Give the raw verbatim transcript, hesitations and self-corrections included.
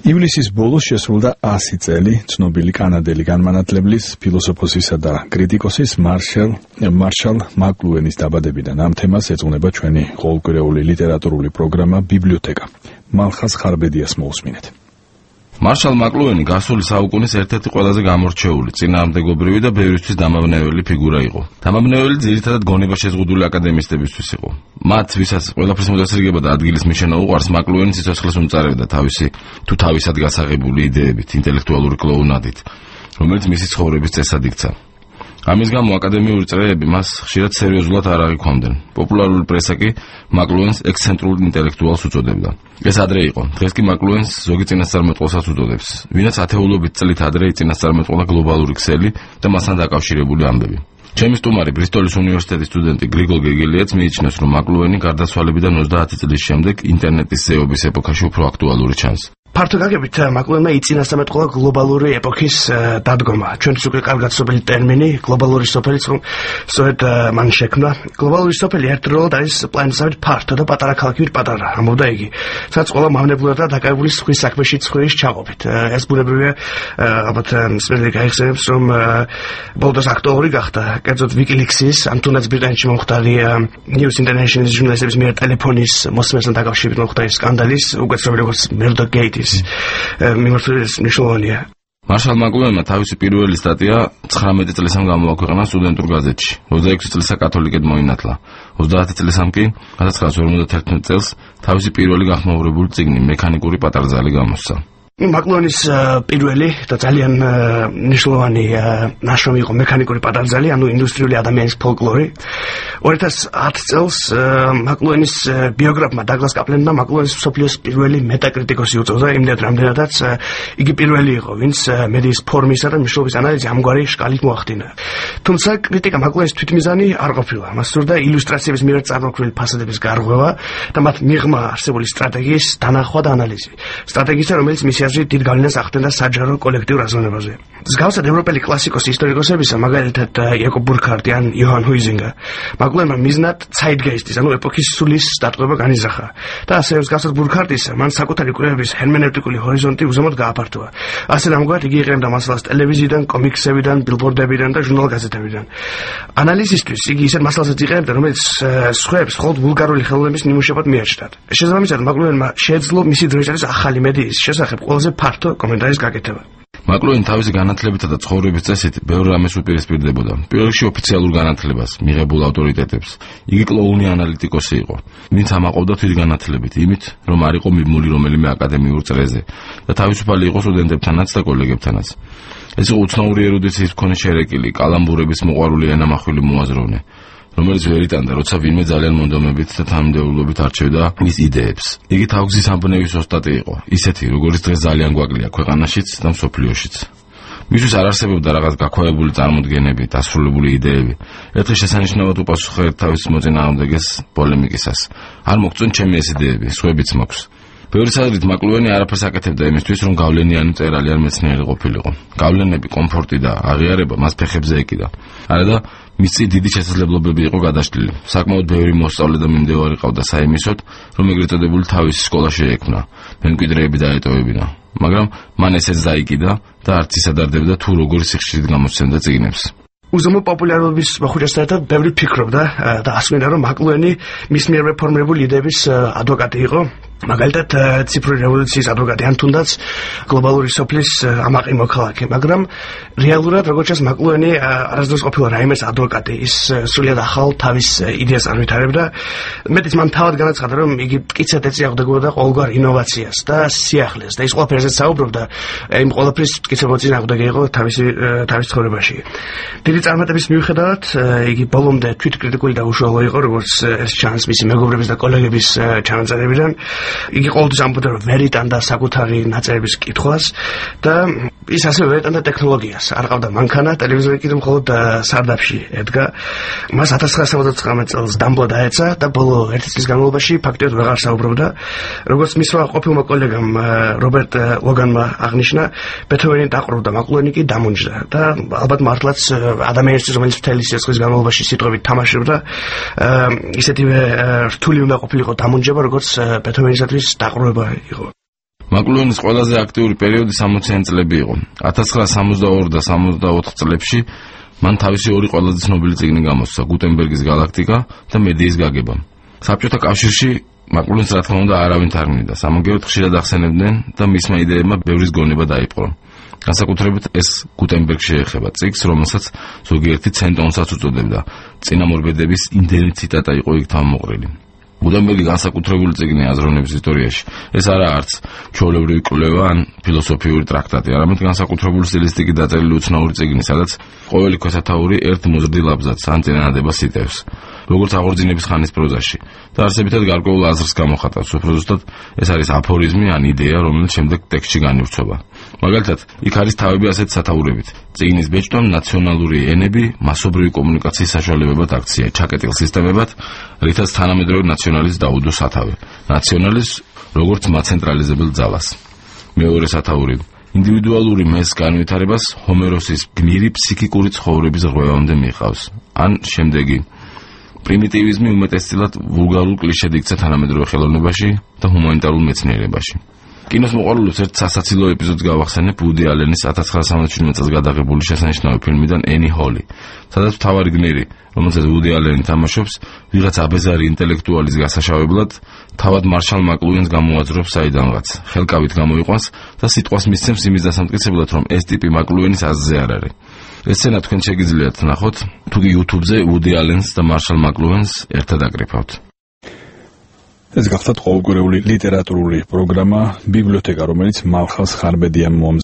ივლისის ბოლოს შესრულდა ასი წელი ცნობილი კანადელი განმანათლებლის, ფილოსოფოსისა და კრიტიკოსის მარშალ მარშალ მაკლუენის დაბადებიდან. ამ თემას ეძღვნება ჩვენი ყოველკვირეული ლიტერატურული პროგრამა ბიბლიოთეკა. მალხაზ ხარბედიას მოусმინეთ. მარშალ მაკლუენი გასული საუკუნის ერთ-ერთი ყველაზე გამორჩეული, წინააღმდეგობრივი და ბევრისთვის დამაბნეველი ფიგურა იყო. დამაბნეველი ძირითადად გონება შეზღუდული აკადემისტებისთვის იყო. მათ, ვისაც ყველაფრის მოწესრიგება და ადგილის მიშენა უყვარს, მაკლუენი სიცოცხლეს უმწარებდა თავისი თუ თავისად გასაღებული იდეებით, ინტელექტუალური კლოუნადით, რომელიც მისი ცხოვრების წესად იქცა. ამის გამო აკადემიური წრეები მას ხშირად სერიოზულად არ აღიქვამდნენ. პოპულარული პრესა კი მაკლუენს ექსცენტრულ ინტელექტუალს უწოდებდა. ეს ადრე იყო. დღეს კი მაკლუენს ზოგი წინასწარმეტყველსაც უწოდებს, ვინაც ათეულობით წლით ადრე იწინასწარმეტყველა გლობალური ქსელი და მასთან დაკავშირებული ამბები. ჩემი სტუმარი, ბრისტოლის უნივერსიტეტის სტუდენტი გრიგოლ გეგელიაც მიიჩნევს, რომ მაკლუენი გარდაცვალებიდან ოცდაათი წლის შემდეგ ინტერნეტის ზეობის ეპოქაში უფრო აქტუალური ჩანს. ფართო გაგებით მაკლუენმა იწინასწარმეტყველა გლობალური ეპოქის დადგომა. ჩვენთვის უკვე კარგად ცნობილი ტერმინი გლობალური სოფელი სწორედ მან შექმნა. გლობალური სოფელი ერთდროულად არის პლანეტისავით ფართო და პატარა ქალაქივით პატარა, ამბობდა იგი, სადაც ყველა მავნებლად და დაკავებული სხვის საქმეში ცხვირის ჩაყოფით. ეს ბუნებრივია, ალბათ მსმენელი გაიხსენებს, რომ ბოლოს აქტუალური გახდა. კერძოდ ვიკილიქსის, ან თუნდაც ბრიტანეთში მომხდარი News International-ის ჟურნალისტების მიერ ტელეფონის მოსმენასთან დაკავშირებით მომხდარი სკანდალის, უკვე ცნობილი როგორც Murdoch Gate მიმართულების მნიშვნელოვანია. მარშალ მაკლუენმა თავისი პირველი სტატია ცხრამეტი წლისამ გამოაქვეყნა სტუდენტურ გაზეთში. ოცდაექვსი წლისა კათოლიკედ მოინათლა. ოცდაათი წლისამ კი千九百ორმოცდათერთმეტ წელს თავისი პირველი გახმაურებული წიგნი მექანიკური პატარძალი გამოსცა. მაკლუენის პირველი და ძალიან მნიშვნელოვანი ნაშრომი იყო მექანიკური პატარძალი, ანუ ინდუსტრიული ადამიანის ფოლკლორი. ორი ათას ათი წელს მაკლუენის ბიოგრაფმა დაგლას კაპლენმა მაკლუენის მსოფლიოს პირველი მეტაკრიტიკოსი უწოდა, იმდენად რამდენადაც იგი პირველი იყო, ვინც მედიის ფორმისა და მნიშვნელობის ანალიზი ამგვარი შკალით მოახდინა. თუმცა კრიტიკა მაკლუენის თვითმიზანი არ ყოფილა. მას სურდა ილუსტრაციების მიერ წარმოქმნილი ფასადების გარღვევა და მათ მიღმა არსებული სტრატეგიის დანახვა და ანალიზი. სტრატეგიისა, რომელიც მისი აზრით დიდ გავლენას ახდენდა საჯარო კოლექტიურ აზროვნებაზე. მსგავსად ევროპელი კლასიკოსი ისტორიკოსებისა, მაგალითად იაკობ ბურქარტი ან იოჰან ჰუიზინგა, მაკლუენმა მიზნად zeitgeistis, ანუ ეპოქის სულის დატყვევა განიზრახა. და ასე მსგავსად ბურქარტისა, მან საკუთარი კვლევების ჰერმენევტიკული ჰორიზონტი უზომოდ გააფართოვა. ასე ამგვარად იგი იყენებდა მასალას ტელევიზიიდან, კომიქსებიდან, ბილბორდებიდან და ჟურნალ-გაზეთებიდან. ანალიზისთვის იგი ისეთ მასალასაც იყენებდა, რომელიც სხვებს მხოლოდ ვულგარული ხელოვნების ნიმუშებად მიაჩნდათ. შესაბამისად, მაკლუენმა შეეძლო მისი დროის არის ახალი მედიის შესახებ ყველაზე ფართო კომენტარის გაკეთება. მაკლუენი თავისი განათლებითა და ცხოვრების წესით ბევრ რამეს უპირისპირდებოდა. პირველ რიგში ოფიციალურ განათლებას, მიღებულ ავტორიტეტებს. იგი კლოუნი ანალიტიკოსი იყო, ვინც ამაყობდა თვითგანათლებით, იმით, რომ არ იყო მიბმული რომელიმე აკადემიურ წრეზე და თავისუფალი იყო სტუდენტებთანაც და კოლეგებთანაც. ეს იყო უცნაური ერუდიციის მქონე შერეკილი, კალამბურების მოყვარული ენამახვილი მოაზროვნე, რომელიც ვერ იტანდა, როცა ვინმე ძალიან მონდომებით და თანმიმდევრულობით არჩევდა მის იდეებს. იგი თავგზის ამბნევის ოსტატი იყო, ისეთი, როგორც დღეს ძალიან გვაკლია ქვეყანაშიც და მსოფლიოშიც. მისთვის არ არსებობდა რაღაც გაქვავებული წარმოდგენები, დასრულებული იდეები. ერთხელ შესანიშნავად უპასუხეთ თავის მოწინააღმდეგეს პოლემიკისას. არ მოგწონთ ჩემი ეს იდეები, სხვებიც მაქვს. ბევრი აზრით მაკლუენი არაფერს აკეთებდა იმისთვის, რომ გავლენიანი მწერალი ან მეცნიერი ყოფილიყო. გავლენები, კომფორტი და აღიარება მას ფეხებზე ეკიდა. არადა მისი დიდი შესაძლებლობები იყო გადაშლილი. საკმაოდ ბევრი მოსწავლე და მიმდევარი ყავდა საიმისოდ, რომ ეგრეთ წოდებული თავისი სკოლა შეექმნა. მემკვიდრეები დაეტოვებინა. მაგრამ მან ესეც დაიკიდა და არც ის ადარდებდა თუ როგორი სიხშირით გამოსცემდა წიგნებს. უზომო პოპულარობის მოხუჭესთან ერთად ბევრი ფიქრობდა და ასმენდა, რომ მაკლუენი მის მიერ რეფორმირებული იდეების ადვოკატი იყო. მაგალითად ციფრული რევოლუციის ადვოკატი ან თუნდაც გლობალური სოფლის ამაყი მოქალაქე, მაგრამ რეალურად როგორც ჩანს მაკლუენი არასდროს ყოფილა რაიმეს ადვოკატი. ის სრულიად ახალ თავის იდეას განვითარებდა. მეტიც მან თავად განაცხადა, რომ იგი მტკიცედ ეწინააღმდეგებოდა ყოველგვარ ინოვაციას და სიახლეს და ის ყველაფერზეც საუბრობდა, იმ ყველაფრის მტკიცედ მოწინააღმდეგე იყო თავისი თავის ცხოვრებაში. დიდი წარმატების მიუხედავად იგი ბოლომდე თვითკრიტიკული და უშუალო იყო, როგორც ეს ჩანს მისი მეგობრების და კოლეგების ჩანაწერებიდან. იგი ყოველთვის ამბობდა, რომ ვერ იტანდა საკუთარი ნაწერების კითხვას და ის ასევე ვერ იტანდა ტექნოლოგიას. არ ყავდა მანქანა, ტელევიზორი კიდევ მხოლოდ სარდაფში ედგა. მას ათას ცხრაასა ოცდათხმეტ წელს დამბლა დაეცა და ბოლო ერთი წლის განმავლობაში ფაქტიურად ვეღარ საუბრობდა. როგორც მისმა ყოფილმა კოლეგამ რობერტ ლოგანმა აღნიშნა, ბეთჰოვენი დაყრობდა, მაკლუენი კი დამონჯდა და ალბათ მართლაც ადამიანისთვის, რომელიც მთელი სიცოცხლის განმავლობაში სიტყვებით თამაშობდა, ისეთივე რთული უნდა ყოფილიყო დამონჯება, როგორც ბეთჰოვენისათვის დაყრდნობა იყო. მაკლუენის ყველაზე აქტიური პერიოდი სამოციანი წლები იყო. ათას ცხრაასი სამოცდაორი და სამოცდაოთხ წლებში მან თავისი ორი ყველაზე ცნობილი წიგნი გამოსცა: გუტენბერგის გალაქტიკა და მედიის გაგება. საბჭოთა კავშირში მაკლუენს რა თქმა უნდა არავინ თარგმნიდა. სამაგიეროდ ხშირად ახსენებდნენ და მისმა იდეებმა ბევრის გონება დაიპყრო. განსაკუთრებით ეს გუტენბერგში ეხება წიგნს, რომელსაც ზოგიერთი ცენტონსაც უწოდებდა. წინამორბედების იმდენი ციტატა იყო იქ თავმოყრილი. გუტენბერგი განსაკუთრებული წიგნია აზროვნების ისტორიაში. ეს არა არც ჩვეულებრივი კვლევა ან ფილოსოფიური ტრაქტატი, არამედ განსაკუთრებული სტილისტიკით დაწერილი უცნაური წიგნი, სადაც ყოველი ქვესათაური ერთ მოზრდილ აბზაცს ან წინადადებას იტევს, როგორც აღორძინების ხანის პროზაში და არსებითად გარკვეულ აზრს გამოხატავს. უფრო ზუსტად, ეს არის აფორიზმი ან იდეა, რომელიც შემდეგ ტექსტში განივრცობა. მაგალითად, იქ არის თავები ასეთ სათაურებით: წიგნის ბეჭდვამ ნაციონალური ენები მასობრივი კომუნიკაციის საშუალებებად აქცია, ჩაკეტილ სისტემებად, რითაც თანამედროვე ნაციონალიზმს დაუდო სათავე. ნაციონალიზმს როგორც მაცენტრალიზებელ ძალას. მეორე სათაური: ინდივიდუალური მეს განვითარებას ჰომეროსის გმირი ფსიქიკური ცხოვრების რღვევამდე მიჰყავს. ან შემდეგი: პრიმიტივიზმი უმეტესწილად ვულგარულ კლიშედ იქცა თანამედროვე ხელოვნებაში და ჰუმანიტარულ მეცნიერებაში. კინოს მოყვარულებს ერთ სასაცილო ეპიზოდს გავახსენებ უდი ალენის ათას ცხრაასი სამოცდაშვიდმეტ წელს გადაღებული შესანიშნავი ფილმიდან „ენი ჰოლი“, სადაც მთავარი გმირი, რომელსაც უდი ალენი თამაშობს, ვიღაც აბეზარი ინტელექტუალის გასაშავებლად თავად მარშალ მაკლუენს გამოაძრობს საიდანღაც, ხელკავით გამოიყვანს და სიტყვას მისცემს იმის დასამტკიცებლად, რომ ეს ტიპი მაკლუენის აზრზე არ არის. ეს სცენა თქვენ შეგიძლიათ ნახოთ, თუ კი YouTube-ზე უდი ალენს და მარშალ მაკლუენს ერთად აკრიფავთ. ეს გახლავთ ყოველგვარეული ლიტერატურული პროგრამა ბიბლიოთეკა, რომელიც მალხაზ ხარბედიამ